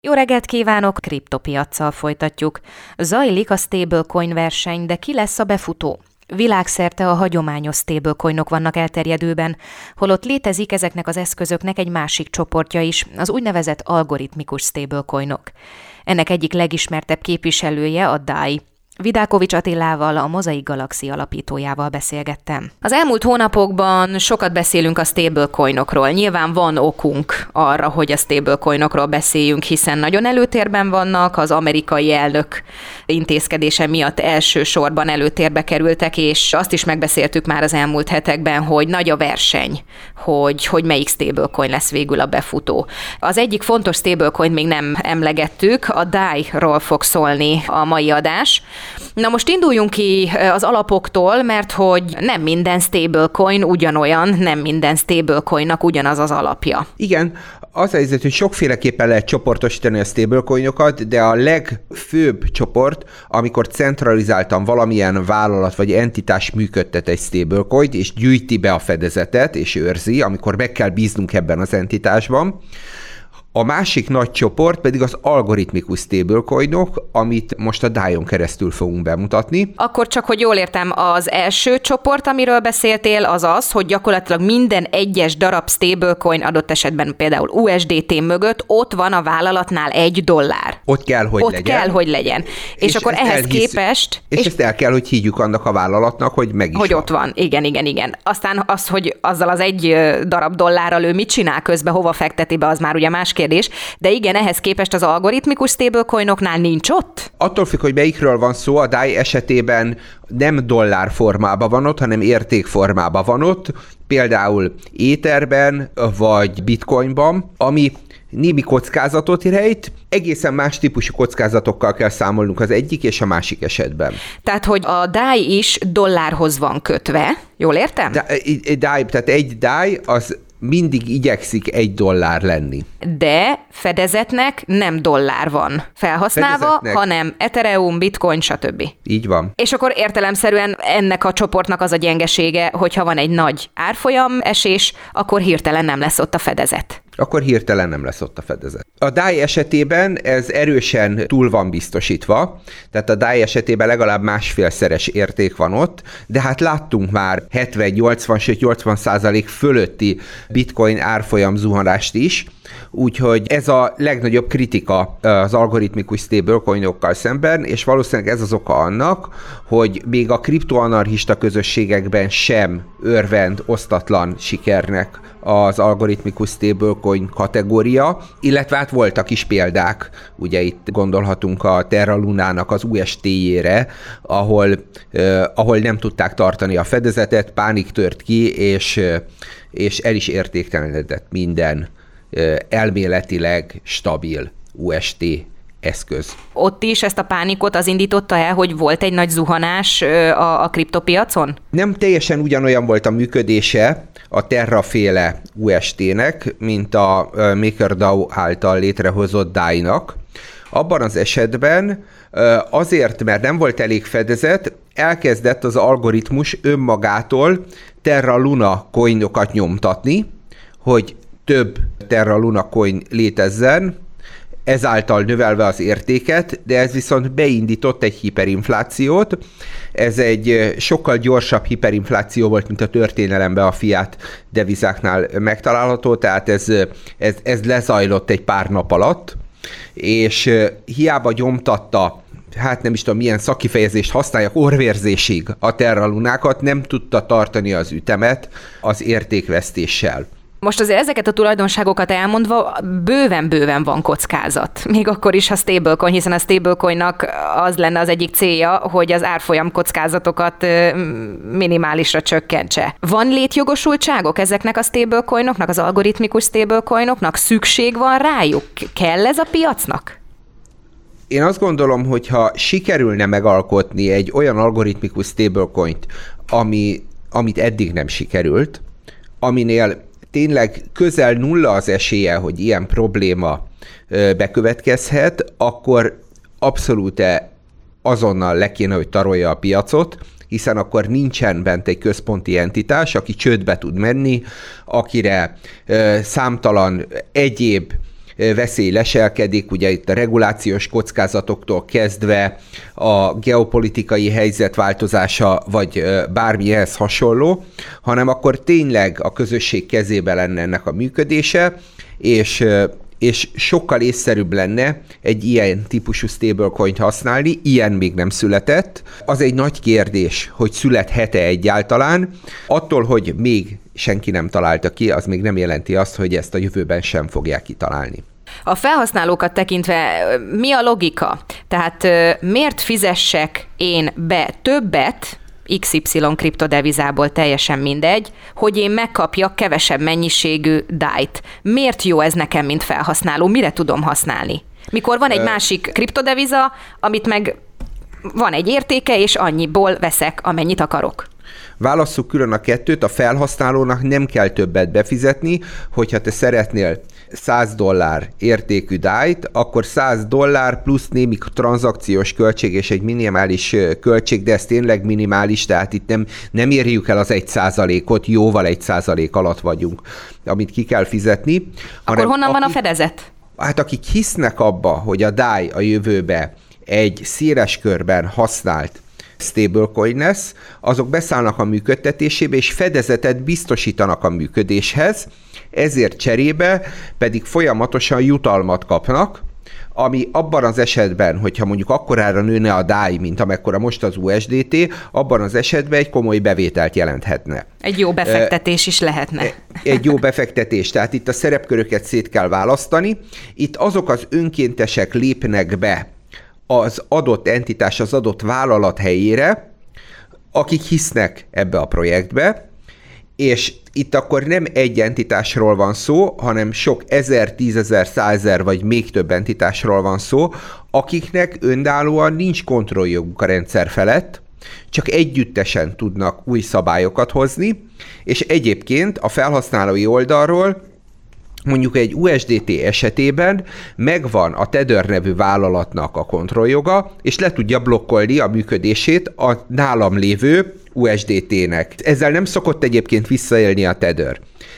Jó reggelt kívánok! Kriptopiaccal folytatjuk. Zajlik a stablecoin verseny, de ki lesz a befutó? Világszerte a hagyományos stablecoinok vannak elterjedőben, holott létezik ezeknek az eszközöknek egy másik csoportja is, az úgynevezett algoritmikus stablecoinok. Ennek egyik legismertebb képviselője a DAI. Vidákovics Attilával, a Mozaik Galaxy alapítójával beszélgettem. Az elmúlt hónapokban sokat beszélünk a stablecoinokról. Nyilván van okunk arra, hogy a stablecoinokról beszéljünk, hiszen nagyon előtérben vannak, az amerikai elnök intézkedése miatt elsősorban előtérbe kerültek, és azt is megbeszéltük már az elmúlt hetekben, hogy nagy a verseny, hogy melyik stablecoin lesz végül a befutó. Az egyik fontos stablecoin még nem emlegettük, a DAI-ról fog szólni a mai adás. Na most induljunk ki az alapoktól, mert hogy nem minden stablecoin ugyanolyan, nem minden stablecoinnak ugyanaz az alapja. Igen, az a helyzet, hogy sokféleképpen lehet csoportosítani a stablecoinokat, de a legfőbb csoport, amikor centralizáltan valamilyen vállalat vagy entitás működtet egy stablecoint, és gyűjti be a fedezetet, és őrzi, amikor meg kell bíznunk ebben az entitásban. A másik nagy csoport pedig az algoritmikus stablecoinok, amit most a DAI-on keresztül fogunk bemutatni. Akkor csak, hogy jól értem, az első csoport, amiről beszéltél, az az, hogy gyakorlatilag minden egyes darab stablecoin, adott esetben például USDT mögött, ott van a vállalatnál $1. Ott kell, hogy legyen. És akkor ehhez képest... És ezt el kell, hogy higgyük annak a vállalatnak, hogy meg is hogy van. ott van. Igen. Aztán az, hogy azzal az $1 ő mit csinál közben, hova fekteti be, az már ugye más kérdés, de igen, ehhez képest az algoritmikus stablecoinoknál nincs ott? Attól függ, hogy melyikről van szó, a DAI esetében nem dollár formában van ott, hanem érték formában van ott, például Etherben vagy Bitcoinban, ami némi kockázatot rejt, egészen más típusú kockázatokkal kell számolnunk az egyik és a másik esetben. Tehát, hogy a DAI is dollárhoz van kötve, jól értem? Tehát egy DAI az mindig igyekszik $1 lenni. De fedezetnek nem dollár van felhasználva, hanem Ethereum, Bitcoin, stb. Így van. És akkor értelemszerűen ennek a csoportnak az a gyengesége, hogyha van egy nagy árfolyam esés, akkor hirtelen nem lesz ott a fedezet. A DAI esetében ez erősen túl van biztosítva, tehát a DAI esetében legalább másfélszeres érték van ott, de hát láttunk már 70-80, sőt 80% fölötti bitcoin árfolyam zuhanást is, úgyhogy ez a legnagyobb kritika az algoritmikus stablecoinokkal szemben, és valószínűleg ez az oka annak, hogy még a kriptoanarchista közösségekben sem örvend osztatlan sikernek az algoritmikus stablecoin kategória, illetve hát voltak is példák, ugye itt gondolhatunk a Terra Lunának az UST-jére, ahol nem tudták tartani a fedezetet, pánik tört ki, és el is értéktelenedett minden elméletileg stabil UST eszköz. Ott is ezt a pánikot az indította el, hogy volt egy nagy zuhanás a kriptopiacon? Nem teljesen ugyanolyan volt a működése a Terra-féle UST-nek, mint a MakerDAO által létrehozott DAI-nak. Abban az esetben azért, mert nem volt elég fedezet, elkezdett az algoritmus önmagától Terra Luna coinokat nyomtatni, hogy több Terra Luna coin létezzen, ezáltal növelve az értéket, de ez viszont beindított egy hiperinflációt. Ez egy sokkal gyorsabb hiperinfláció volt, mint a történelemben a fiat devizáknál megtalálható, tehát ez lezajlott egy pár nap alatt, és hiába nyomtatta, hát nem is tudom, milyen szakkifejezést használjak, orvérzésig a Terra Lunákat, nem tudta tartani az ütemet az értékvesztéssel. Most azért ezeket a tulajdonságokat elmondva bőven van kockázat. Még akkor is a stablecoin, hiszen a stablecoinnak az lenne az egyik célja, hogy az árfolyam kockázatokat minimálisra csökkentse. Van létjogosultságok ezeknek a stablecoinoknak, az algoritmikus stablecoinoknak? Szükség van rájuk? Kell ez a piacnak? Én azt gondolom, hogy ha sikerülne megalkotni egy olyan algoritmikus stablecoint, amit eddig nem sikerült, aminél tényleg közel nulla az esélye, hogy ilyen probléma bekövetkezhet, akkor abszolút azonnal le kéne, hogy tarolja a piacot, hiszen akkor nincsen bent egy központi entitás, aki csődbe tud menni, akire számtalan egyéb veszély leselkedik, ugye itt a regulációs kockázatoktól kezdve a geopolitikai helyzet változása, vagy bármi ehhez hasonló, hanem akkor tényleg a közösség kezébe lenne ennek a működése, és sokkal észszerűbb lenne egy ilyen típusú stablecoint használni, ilyen még nem született. Az egy nagy kérdés, hogy születhet-e egyáltalán. Attól, hogy még senki nem találta ki, az még nem jelenti azt, hogy ezt a jövőben sem fogják kitalálni. A felhasználókat tekintve mi a logika? Tehát miért fizessek én be többet, XY kriptodevizából, teljesen mindegy, hogy én megkapjak kevesebb mennyiségű DAI-t. Miért jó ez nekem, mint felhasználó? Mire tudom használni? Mikor van egy másik kriptodeviza, amit meg van egy értéke, és annyiból veszek, amennyit akarok. Válasszuk külön a kettőt, a felhasználónak nem kell többet befizetni, hogyha te szeretnél $100 értékű DAI-t, akkor $100 plusz némi tranzakciós költség és egy minimális költség, de ez tényleg minimális, tehát itt nem érjük el az 1%-ot, jóval 1% alatt vagyunk, amit ki kell fizetni. Akkor honnan van a fedezet? Hát akik hisznek abba, hogy a DAI a jövőbe egy széles körben használt stablecoin lesz, azok beszállnak a működtetésébe, és fedezetet biztosítanak a működéshez, ezért cserébe pedig folyamatosan jutalmat kapnak, ami abban az esetben, hogyha mondjuk akkorára nőne a DAI, mint amekkora most az USDT, abban az esetben egy komoly bevételt jelenthetne. Egy jó befektetés is lehetne. Egy jó befektetés, tehát itt a szerepköröket szét kell választani. Itt azok az önkéntesek lépnek be az adott entitás, az adott vállalat helyére, akik hisznek ebbe a projektbe, és itt akkor nem egy entitásról van szó, hanem sok 1000, 10.000, 100.000 vagy még több entitásról van szó, akiknek önállóan nincs kontrolljoguk a rendszer felett, csak együttesen tudnak új szabályokat hozni, és egyébként a felhasználói oldalról mondjuk egy USDT esetében megvan a Tether nevű vállalatnak a kontrolljoga, és le tudja blokkolni a működését a nálam lévő USDT-nek. Ezzel nem szokott egyébként visszaélni a Tether.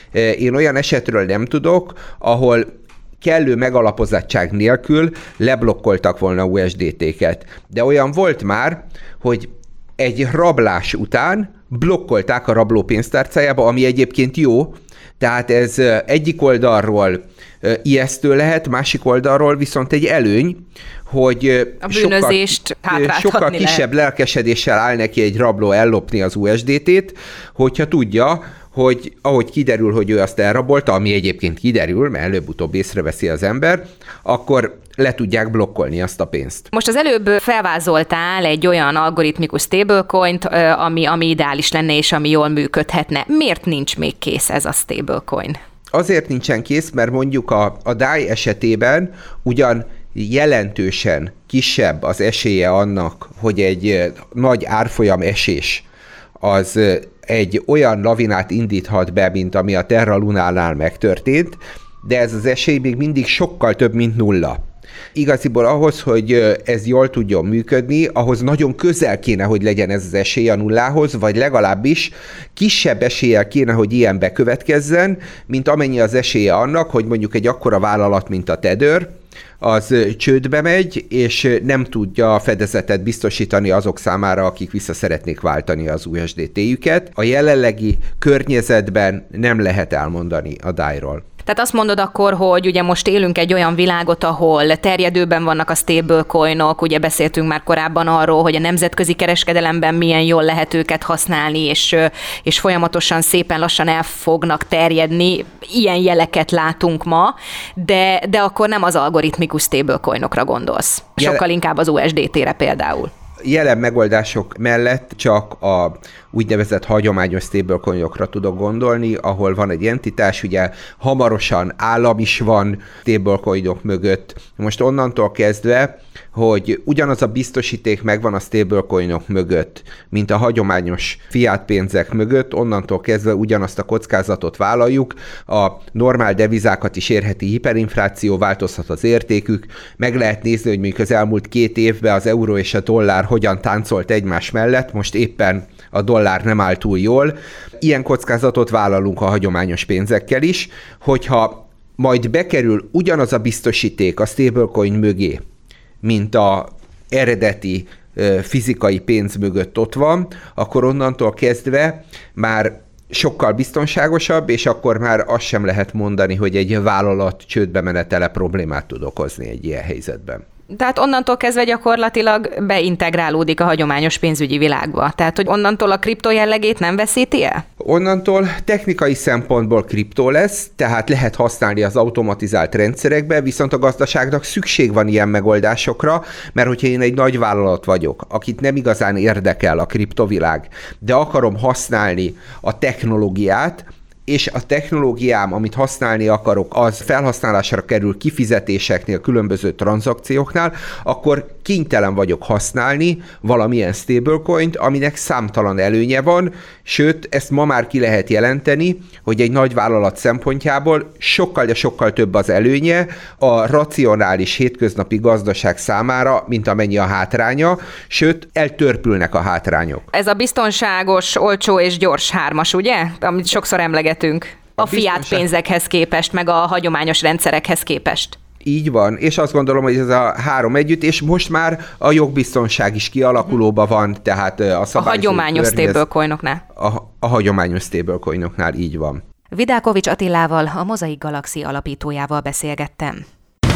Én olyan esetről nem tudok, ahol kellő megalapozottság nélkül leblokkoltak volna USDT-ket. De olyan volt már, hogy egy rablás után blokkolták a rabló pénztárcájába, ami egyébként jó, tehát ez egyik oldalról ijesztő lehet, másik oldalról viszont egy előny, hogy a bűnözést sokkal kisebb lelkesedéssel áll neki egy rabló ellopni az USDT-t, hogyha tudja, hogy ahogy kiderül, hogy ő azt elrabolta, ami egyébként kiderül, mert előbb-utóbb észreveszi az ember, akkor le tudják blokkolni azt a pénzt. Most az előbb felvázoltál egy olyan algoritmikus stablecoint, ami ideális lenne, és ami jól működhetne. Miért nincs még kész ez a stablecoin? Azért nincsen kész, mert mondjuk a DAI esetében ugyan jelentősen kisebb az esélye annak, hogy egy nagy árfolyam esés az egy olyan lavinát indíthat be, mint ami a Terra Lunánál megtörtént, de ez az esély még mindig sokkal több, mint nulla. Igaziból ahhoz, hogy ez jól tudjon működni, ahhoz nagyon közel kéne, hogy legyen ez az esély a nullához, vagy legalábbis kisebb eséllyel kéne, hogy ilyen bekövetkezzen, mint amennyi az esélye annak, hogy mondjuk egy akkora vállalat, mint a Tether, az csődbe megy, és nem tudja a fedezetet biztosítani azok számára, akik vissza szeretnék váltani az USDT-jüket. A jelenlegi környezetben nem lehet elmondani a DAI-ról. Tehát azt mondod akkor, hogy ugye most élünk egy olyan világot, ahol terjedőben vannak a stablecoinok, ugye beszéltünk már korábban arról, hogy a nemzetközi kereskedelemben milyen jól lehet őket használni, és folyamatosan szépen lassan el fognak terjedni. Ilyen jeleket látunk ma, de akkor nem az algoritmikus stablecoinokra gondolsz. Sokkal inkább az USDT-re például. Jelen megoldások mellett csak a úgynevezett hagyományos stablecoinokra tudok gondolni, ahol van egy entitás, ugye hamarosan állam is van stablecoinok mögött. Most onnantól kezdve, hogy ugyanaz a biztosíték megvan a stablecoinok mögött, mint a hagyományos fiat pénzek mögött, onnantól kezdve ugyanazt a kockázatot vállaljuk, a normál devizákat is érheti hiperinfláció, változhat az értékük, meg lehet nézni, hogy mondjuk az elmúlt 2 évben az euró és a dollár hogyan táncolt egymás mellett, most éppen a dollár nem áll túl jól. Ilyen kockázatot vállalunk a hagyományos pénzekkel is, hogyha majd bekerül ugyanaz a biztosíték a stablecoin mögé, mint az eredeti fizikai pénz mögött ott van, akkor onnantól kezdve már sokkal biztonságosabb, és akkor már azt sem lehet mondani, hogy egy vállalat csődbe menetele problémát tud okozni egy ilyen helyzetben. Tehát onnantól kezdve gyakorlatilag beintegrálódik a hagyományos pénzügyi világba. Tehát, hogy onnantól a kriptó jellegét nem veszíti el? Onnantól technikai szempontból kriptó lesz, tehát lehet használni az automatizált rendszerekbe, viszont a gazdaságnak szükség van ilyen megoldásokra, mert hogyha én egy nagy vállalat vagyok, akit nem igazán érdekel a kriptovilág, de akarom használni a technológiát, és a technológiám, amit használni akarok, az felhasználásra kerül kifizetéseknél, különböző tranzakcióknál, akkor kénytelen vagyok használni valamilyen stablecoint, aminek számtalan előnye van, sőt, ezt ma már ki lehet jelenteni, hogy egy nagy vállalat szempontjából sokkal, de sokkal több az előnye a racionális hétköznapi gazdaság számára, mint amennyi a hátránya, sőt, eltörpülnek a hátrányok. Ez a biztonságos, olcsó és gyors hármas, ugye? Amit sokszor emlegetünk. A fiat pénzekhez képest, meg a hagyományos rendszerekhez képest. Így van, és azt gondolom, hogy ez a három együtt, és most már a jogbiztonság is kialakulóban van, tehát a hagyományos stablecoinoknál. A hagyományos stablecoinoknál így van. Vidákovics Attilával, a Mozaik Galaxy alapítójával beszélgettem.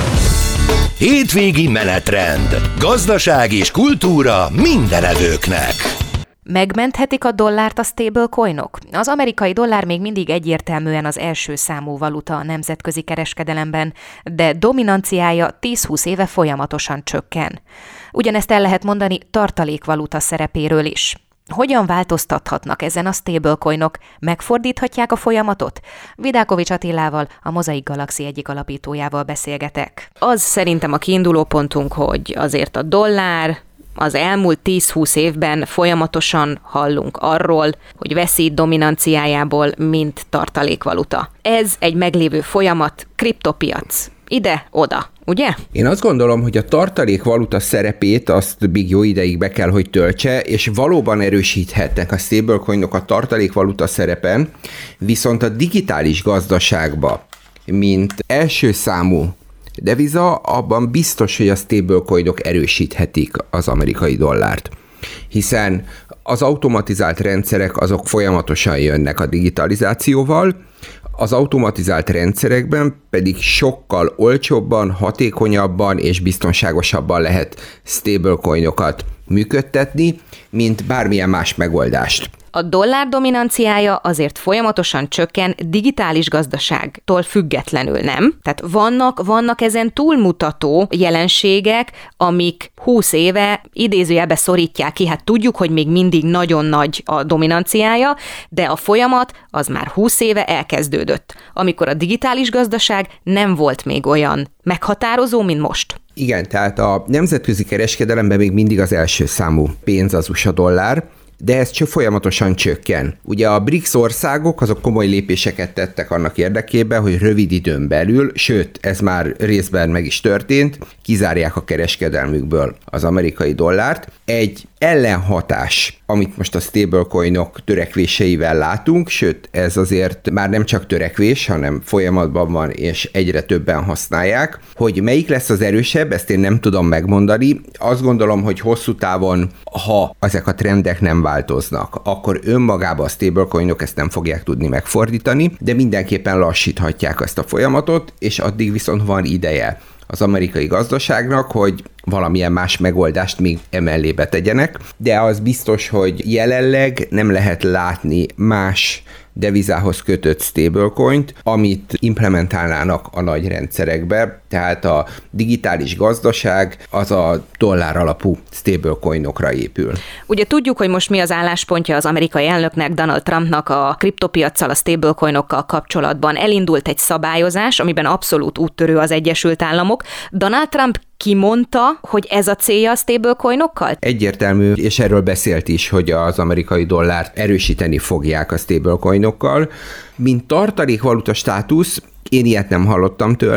Hétvégi menetrend. Gazdaság és kultúra mindenevőknek. Megmenthetik a dollárt a stablecoinok? Az amerikai dollár még mindig egyértelműen az első számú valuta a nemzetközi kereskedelemben, de dominanciája 10-20 éve folyamatosan csökken. Ugyanezt el lehet mondani tartalékvaluta szerepéről is. Hogyan változtathatnak ezen a stablecoinok? Megfordíthatják a folyamatot? Vidákovics Attilával, a Mozaik Galaxy egyik alapítójával beszélgetek. Az szerintem a kiinduló pontunk, hogy azért a dollár az elmúlt 10-20 évben folyamatosan hallunk arról, hogy veszít dominanciájából, mint tartalékvaluta. Ez egy meglévő folyamat, kriptopiac. Ide-oda, ugye? Én azt gondolom, hogy a tartalékvaluta szerepét azt még jó ideig be kell, hogy töltse, és valóban erősíthetnek a stablecoinok a tartalékvaluta szerepen, viszont a digitális gazdaságba, mint első számú deviza, abban biztos, hogy a stablecoinok erősíthetik az amerikai dollárt. Hiszen az automatizált rendszerek azok folyamatosan jönnek a digitalizációval, az automatizált rendszerekben pedig sokkal olcsóbban, hatékonyabban és biztonságosabban lehet stablecoinokat működtetni, mint bármilyen más megoldást. A dollár dominanciája azért folyamatosan csökken digitális gazdaságtól függetlenül, nem? Tehát vannak ezen túlmutató jelenségek, amik 20 éve idézőjelbe szorítják ki. Hát tudjuk, hogy még mindig nagyon nagy a dominanciája, de a folyamat az már 20 éve elkezdődött, amikor a digitális gazdaság nem volt még olyan meghatározó, mint most. Igen, tehát a nemzetközi kereskedelemben még mindig az első számú pénz az USA dollár, de ez folyamatosan csökken. Ugye a BRICS országok azok komoly lépéseket tettek annak érdekében, hogy rövid időn belül, sőt, ez már részben meg is történt, kizárják a kereskedelmükből az amerikai dollárt. Egy ellenhatás, amit most a stablecoinok törekvéseivel látunk, sőt, ez azért már nem csak törekvés, hanem folyamatban van, és egyre többen használják. Hogy melyik lesz az erősebb, ezt én nem tudom megmondani. Azt gondolom, hogy hosszú távon, ha ezek a trendek nem változnak, akkor önmagában a stablecoinok ezt nem fogják tudni megfordítani, de mindenképpen lassíthatják ezt a folyamatot, és addig viszont van ideje az amerikai gazdaságnak, hogy valamilyen más megoldást még emellébe tegyenek, de az biztos, hogy jelenleg nem lehet látni más devizához kötött stablecoint, amit implementálnának a nagy rendszerekbe, tehát a digitális gazdaság az a dollár alapú stablecoinokra épül. Ugye tudjuk, hogy most mi az álláspontja az amerikai elnöknek, Donald Trumpnak a kriptopiaccal, a stablecoinokkal kapcsolatban. Elindult egy szabályozás, amiben abszolút úttörő az Egyesült Államok. Donald Trump kimondta, hogy ez a célja a stablecoinokkal? Egyértelmű, és erről beszélt is, hogy az amerikai dollárt erősíteni fogják a stablecoinokkal. Mint tartalékvaluta státusz, én ilyet nem hallottam tőle,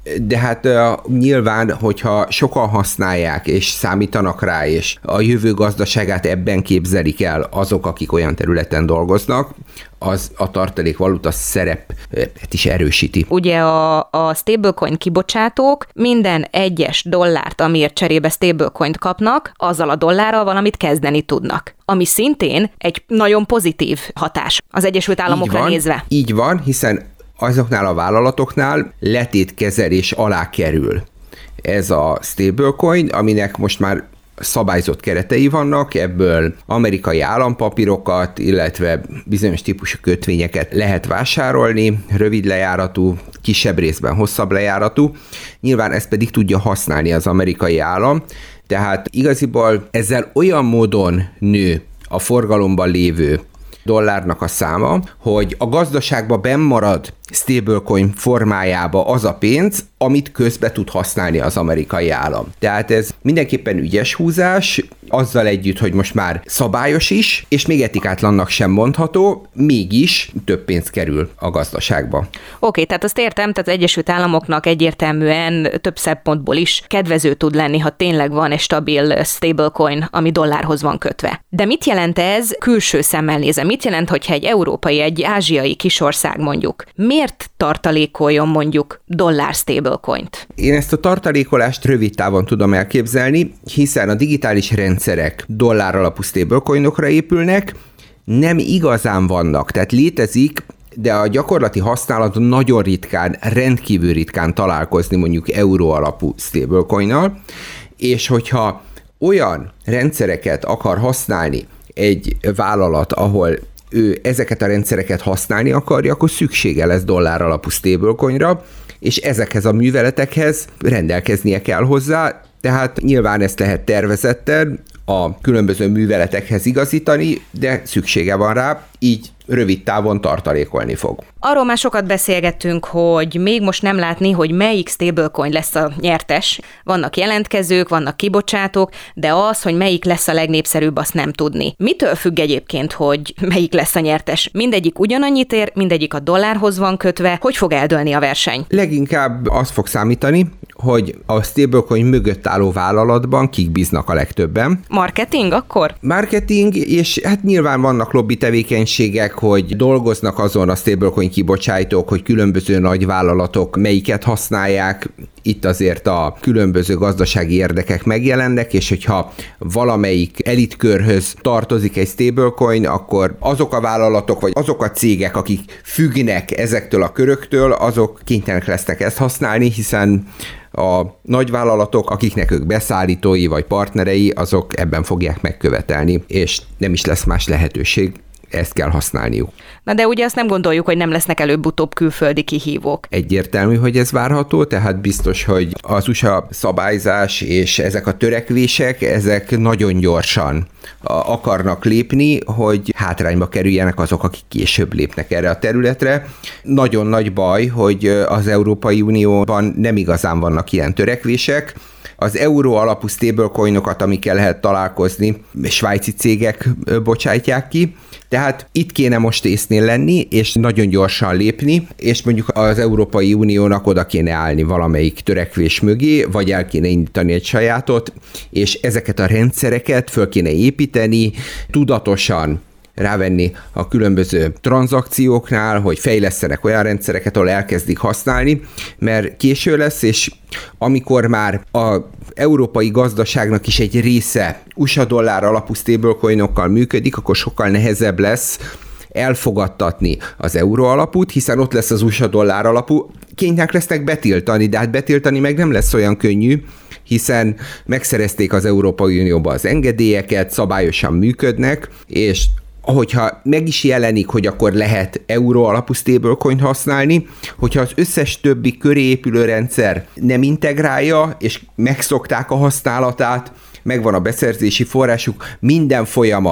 de hát nyilván, hogyha sokan használják, és számítanak rá, és a jövő gazdaságát ebben képzelik el azok, akik olyan területen dolgoznak, az a tartalékvaluta szerepet is erősíti. Ugye a stablecoin kibocsátók minden egyes dollárt, amiért cserébe stablecoint kapnak, azzal a dollárral valamit kezdeni tudnak. Ami szintén egy nagyon pozitív hatás az Egyesült Államokra nézve. Így van, hiszen azoknál a vállalatoknál letétkezelés alá kerül ez a stablecoin, aminek most már szabályzott keretei vannak, ebből amerikai állampapírokat, illetve bizonyos típusú kötvényeket lehet vásárolni, rövid lejáratú, kisebb részben hosszabb lejáratú. Nyilván ezt pedig tudja használni az amerikai állam, tehát igaziból ezzel olyan módon nő a forgalomban lévő dollárnak a száma, hogy a gazdaságba benn marad stablecoin formájába az a pénz, amit közbe tud használni az amerikai állam. Tehát ez mindenképpen ügyes húzás, azzal együtt, hogy most már szabályos is, és még etikátlannak sem mondható, mégis több pénz kerül a gazdaságba. Oké, tehát azt értem, tehát az Egyesült Államoknak egyértelműen több szempontból is kedvező tud lenni, ha tényleg van egy stabil stablecoin, ami dollárhoz van kötve. De mit jelent ez külső szemmel nézve? Mit jelent, hogyha egy európai, egy ázsiai kisország mondjuk? Miért tartalékoljon mondjuk dollár stablecoint? Én ezt a tartalékolást rövid távon tudom elképzelni, hiszen a digitális rendszerek dollár alapú stablecoinokra épülnek, nem igazán vannak, tehát létezik, de a gyakorlati használaton nagyon ritkán, rendkívül ritkán találkozni mondjuk euró alapú stablecoinnal, és hogyha olyan rendszereket akar használni egy vállalat, ahol ő ezeket a rendszereket használni akarja, akkor szüksége lesz dollár alapú stablecoinra, és ezekhez a műveletekhez rendelkeznie kell hozzá, tehát nyilván ezt lehet tervezetten a különböző műveletekhez igazítani, de szüksége van rá, így rövid távon tartalékolni fog. Arról már sokat beszélgettünk, hogy még most nem látni, hogy melyik stablecoin lesz a nyertes. Vannak jelentkezők, vannak kibocsátók, de az, hogy melyik lesz a legnépszerűbb, azt nem tudni. Mitől függ egyébként, hogy melyik lesz a nyertes? Mindegyik ugyanannyit ér, mindegyik a dollárhoz van kötve. Hogy fog eldőlni a verseny? Leginkább az fog számítani, hogy a stablecoin mögött álló vállalatban kik bíznak a legtöbben. Marketing akkor? Marketing, és hát nyilván vannak lobby tevékenységek, hogy dolgoznak azon a stablecoin kibocsátók, hogy különböző nagy vállalatok melyiket használják. Itt azért a különböző gazdasági érdekek megjelennek, és hogyha valamelyik elitkörhöz tartozik egy stablecoin, akkor azok a vállalatok, vagy azok a cégek, akik függnek ezektől a köröktől, azok kénytelenek lesznek ezt használni, hiszen a nagyvállalatok, akiknek ők beszállítói vagy partnerei, azok ebben fogják megkövetelni, és nem is lesz más lehetőség, ezt kell használniuk. Na de ugye azt nem gondoljuk, hogy nem lesznek előbb-utóbb külföldi kihívók. Egyértelmű, hogy ez várható, tehát biztos, hogy az USA szabályzás és ezek a törekvések, ezek nagyon gyorsan akarnak lépni, hogy hátrányba kerüljenek azok, akik később lépnek erre a területre. Nagyon nagy baj, hogy az Európai Unióban nem igazán vannak ilyen törekvések. Az euró alapú stablecoinokat, amikkel lehet találkozni, svájci cégek bocsátják ki, tehát itt kéne most észnél lenni, és nagyon gyorsan lépni, és mondjuk az Európai Uniónak oda kéne állni valamelyik törekvés mögé, vagy el kéne indítani egy sajátot, és ezeket a rendszereket föl kéne építeni, tudatosan rávenni a különböző tranzakcióknál, hogy fejlesztenek olyan rendszereket, ahol elkezdik használni, mert késő lesz, és amikor már az európai gazdaságnak is egy része USA dollár alapú stablecoinokkal működik, akkor sokkal nehezebb lesz elfogadtatni az euró alapút, hiszen ott lesz az USA dollár alapú. Kénytelenek lesznek betiltani, de hát betiltani meg nem lesz olyan könnyű, hiszen megszerezték az Európai Unióba az engedélyeket, szabályosan működnek, és hogyha meg is jelenik, hogy akkor lehet euró alapú stablecoin használni, hogyha az összes többi köré épülő rendszer nem integrálja, és megszokták a használatát, megvan a beszerzési forrásuk, minden folyamat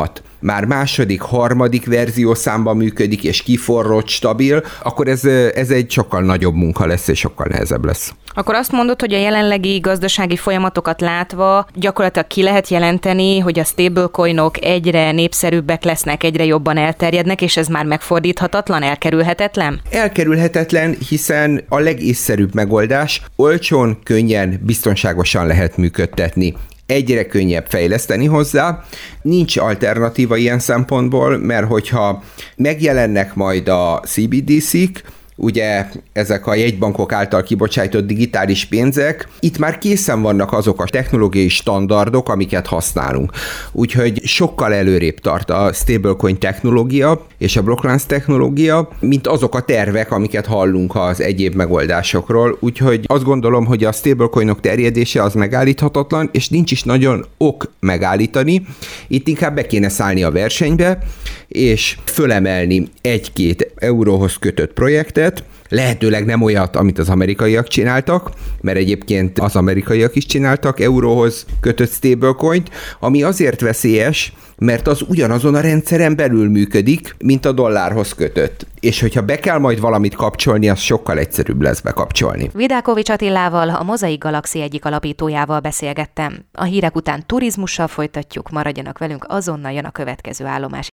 már második, harmadik verziószámban működik, és kiforrott, stabil, akkor ez egy sokkal nagyobb munka lesz, és sokkal nehezebb lesz. Akkor azt mondod, hogy a jelenlegi gazdasági folyamatokat látva gyakorlatilag ki lehet jelenteni, hogy a stablecoinok egyre népszerűbbek lesznek, egyre jobban elterjednek, és ez már megfordíthatatlan, elkerülhetetlen? Elkerülhetetlen, hiszen a legészszerűbb megoldás olcsón, könnyen, biztonságosan lehet működtetni. Egyre könnyebb fejleszteni hozzá, nincs alternatíva ilyen szempontból, mert hogyha megjelennek majd a CBDC-k, ugye ezek a jegybankok által kibocsájtott digitális pénzek, itt már készen vannak azok a technológiai standardok, amiket használunk. Úgyhogy sokkal előrébb tart a stablecoin technológia és a blokklánc technológia, mint azok a tervek, amiket hallunk az egyéb megoldásokról. Úgyhogy azt gondolom, hogy a stablecoinok terjedése az megállíthatatlan, és nincs is nagyon ok megállítani. Itt inkább be kéne szállni a versenybe, és fölemelni 1-2 euróhoz kötött projektet, lehetőleg nem olyat, amit az amerikaiak csináltak, mert egyébként az amerikaiak is csináltak euróhoz kötött stablecoint, ami azért veszélyes, mert az ugyanazon a rendszeren belül működik, mint a dollárhoz kötött. És hogyha be kell majd valamit kapcsolni, az sokkal egyszerűbb lesz bekapcsolni. Vidákovics Attilával, a Mozaik Galaxy egyik alapítójával beszélgettem. A hírek után turizmussal folytatjuk, maradjanak velünk, azonnal jön a következő állomás.